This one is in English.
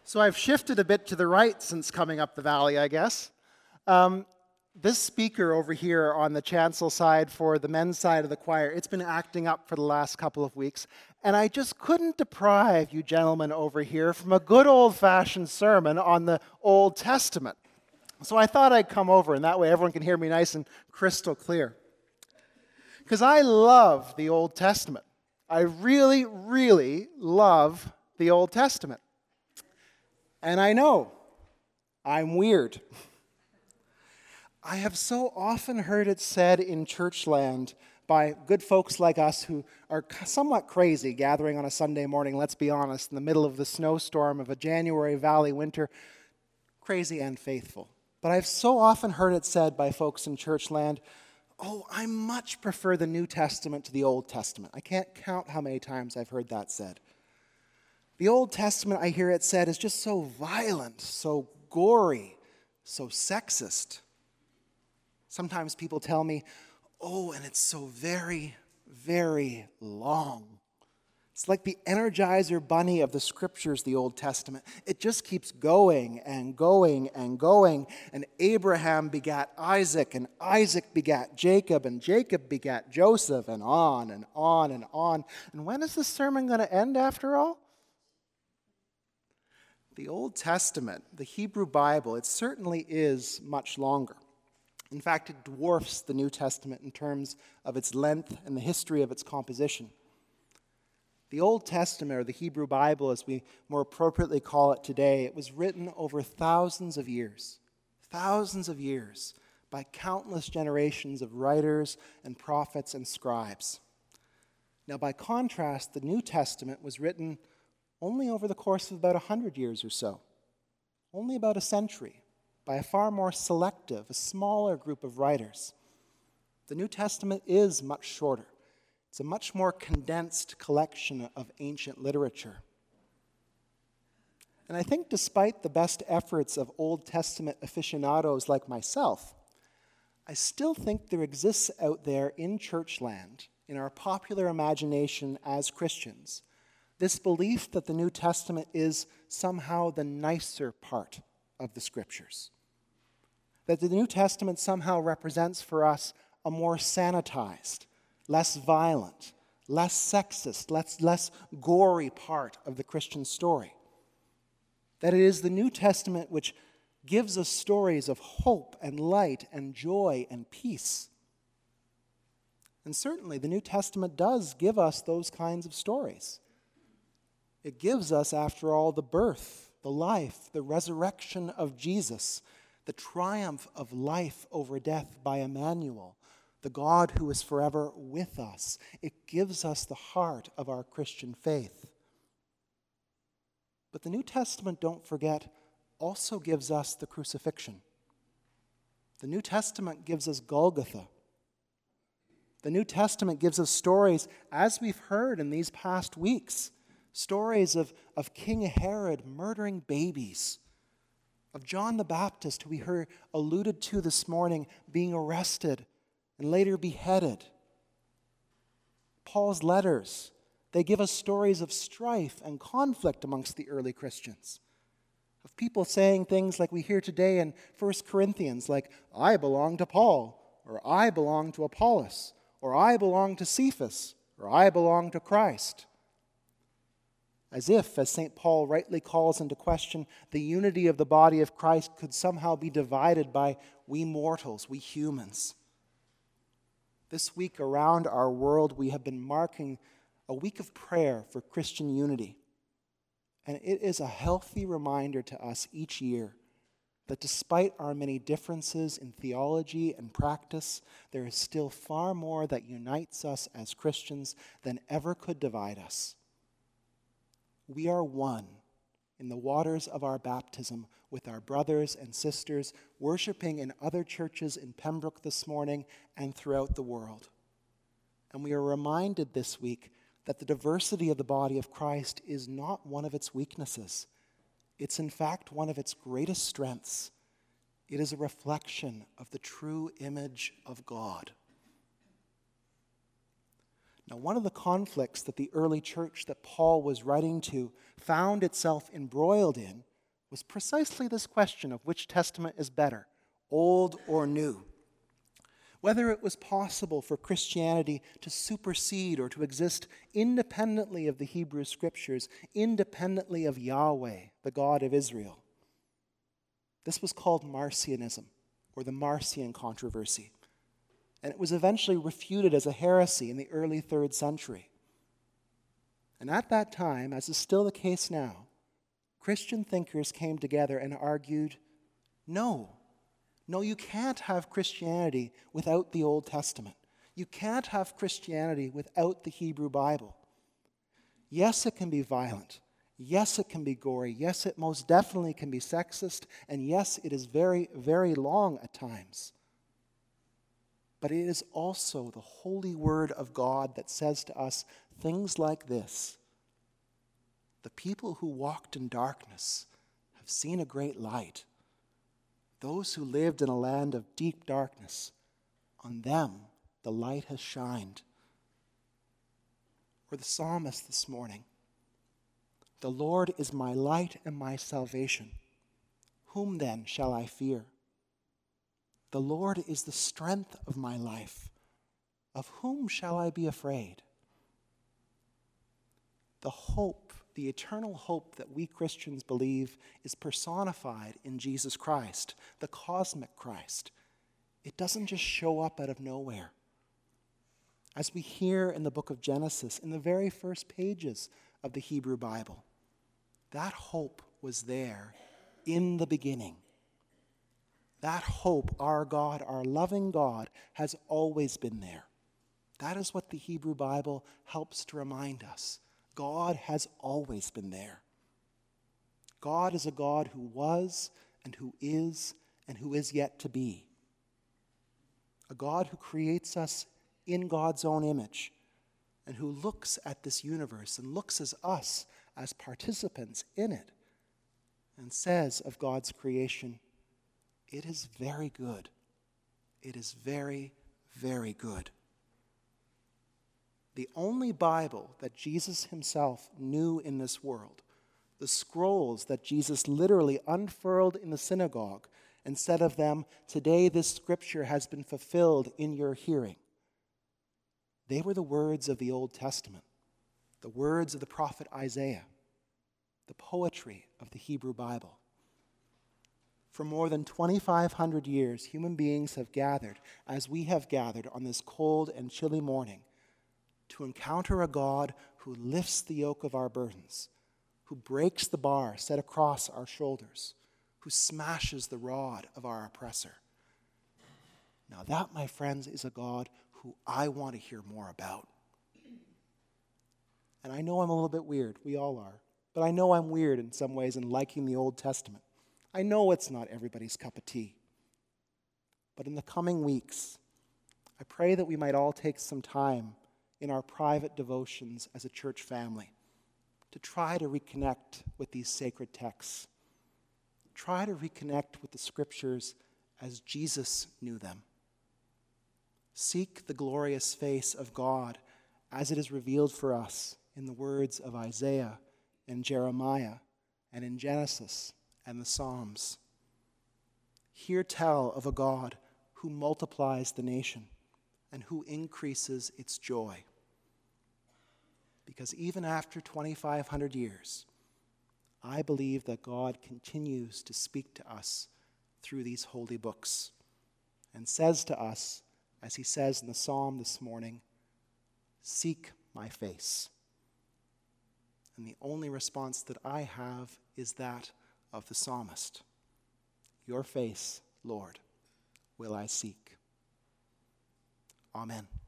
So I've shifted a bit to the right since coming up the valley, I guess. This speaker over here on the chancel side for the men's side of the choir, it's been acting up for the last couple of weeks, and I just couldn't deprive you gentlemen over here from a good old-fashioned sermon on the Old Testament. So I thought I'd come over, and that way everyone can hear me nice and crystal clear. Because I love the Old Testament. I really, really love the Old Testament. And I know I'm weird. I have so often heard it said in churchland by good folks like us who are somewhat crazy gathering on a Sunday morning, let's be honest, in the middle of the snowstorm of a January valley winter, crazy and faithful. But I've so often heard it said by folks in churchland, oh, I much prefer the New Testament to the Old Testament. I can't count how many times I've heard that said. The Old Testament, I hear it said, is just so violent, so gory, so sexist. Sometimes people tell me, oh, and it's so very, very long. It's like the Energizer Bunny of the Scriptures, the Old Testament. It just keeps going and going and going. And Abraham begat Isaac, and Isaac begat Jacob, and Jacob begat Joseph, and on and on and on. And when is this sermon going to end after all? The Old Testament, the Hebrew Bible, it certainly is much longer. In fact, it dwarfs the New Testament in terms of its length and the history of its composition. The Old Testament, or the Hebrew Bible as we more appropriately call it today, it was written over thousands of years by countless generations of writers and prophets and scribes. Now, by contrast, the New Testament was written only over the course of about 100 years or so, only about a century, by a far more selective, a smaller group of writers. The New Testament is much shorter. It's a much more condensed collection of ancient literature. And I think despite the best efforts of Old Testament aficionados like myself, I still think there exists out there in churchland, in our popular imagination as Christians, this belief that the New Testament is somehow the nicer part of the Scriptures. That the New Testament somehow represents for us a more sanitized, less violent, less sexist, less gory part of the Christian story. That it is the New Testament which gives us stories of hope and light and joy and peace. And certainly the New Testament does give us those kinds of stories. It gives us, after all, the birth, the life, the resurrection of Jesus, the triumph of life over death by Emmanuel, the God who is forever with us. It gives us the heart of our Christian faith. But the New Testament, don't forget, also gives us the crucifixion. The New Testament gives us Golgotha. The New Testament gives us stories, as we've heard in these past weeks, stories of King Herod murdering babies, of John the Baptist, who we heard alluded to this morning, being arrested and later beheaded. Paul's letters, they give us stories of strife and conflict amongst the early Christians, of people saying things like we hear today in 1 Corinthians, like, I belong to Paul, or I belong to Apollos, or I belong to Cephas, or I belong to Christ. As if, as St. Paul rightly calls into question, the unity of the body of Christ could somehow be divided by we mortals, we humans. This week around our world, we have been marking a week of prayer for Christian unity. And it is a healthy reminder to us each year that despite our many differences in theology and practice, there is still far more that unites us as Christians than ever could divide us. We are one in the waters of our baptism with our brothers and sisters worshiping in other churches in Pembroke this morning and throughout the world. And we are reminded this week that the diversity of the body of Christ is not one of its weaknesses. It's in fact one of its greatest strengths. It is a reflection of the true image of God. Now, one of the conflicts that the early church that Paul was writing to found itself embroiled in was precisely this question of which testament is better, old or new. Whether it was possible for Christianity to supersede or to exist independently of the Hebrew Scriptures, independently of Yahweh, the God of Israel. This was called Marcionism, or the Marcion controversy, and it was eventually refuted as a heresy in the early 3rd century. And at that time, as is still the case now, Christian thinkers came together and argued, no, you can't have Christianity without the Old Testament. You can't have Christianity without the Hebrew Bible. Yes, it can be violent. Yes, it can be gory. Yes, it most definitely can be sexist. And yes, it is very, very long at times. But it is also the holy word of God that says to us things like this: the people who walked in darkness have seen a great light. Those who lived in a land of deep darkness, on them the light has shined. Or the psalmist this morning: the Lord is my light and my salvation. Whom then shall I fear? The Lord is the strength of my life. Of whom shall I be afraid? The hope, the eternal hope that we Christians believe is personified in Jesus Christ, the cosmic Christ. It doesn't just show up out of nowhere. As we hear in the book of Genesis, in the very first pages of the Hebrew Bible, that hope was there in the beginning. That hope, our God, our loving God, has always been there. That is what the Hebrew Bible helps to remind us. God has always been there. God is a God who was and who is yet to be. A God who creates us in God's own image and who looks at this universe and looks at us as participants in it and says of God's creation, it is very good. It is very, very good. The only Bible that Jesus himself knew in this world, the scrolls that Jesus literally unfurled in the synagogue and said of them, "Today this scripture has been fulfilled in your hearing," they were the words of the Old Testament, the words of the prophet Isaiah, the poetry of the Hebrew Bible. For more than 2,500 years, human beings have gathered, as we have gathered on this cold and chilly morning, to encounter a God who lifts the yoke of our burdens, who breaks the bar set across our shoulders, who smashes the rod of our oppressor. Now that, my friends, is a God who I want to hear more about. And I know I'm a little bit weird, we all are, but I know I'm weird in some ways in liking the Old Testament. I know it's not everybody's cup of tea. But in the coming weeks, I pray that we might all take some time in our private devotions as a church family to try to reconnect with these sacred texts. Try to reconnect with the scriptures as Jesus knew them. Seek the glorious face of God as it is revealed for us in the words of Isaiah and Jeremiah and in Genesis and the Psalms. Hear tell of a God who multiplies the nation and who increases its joy. Because even after 2,500 years, I believe that God continues to speak to us through these holy books and says to us, as he says in the psalm this morning, "Seek my face." And the only response that I have is that of the psalmist. Your face, Lord, will I seek. Amen.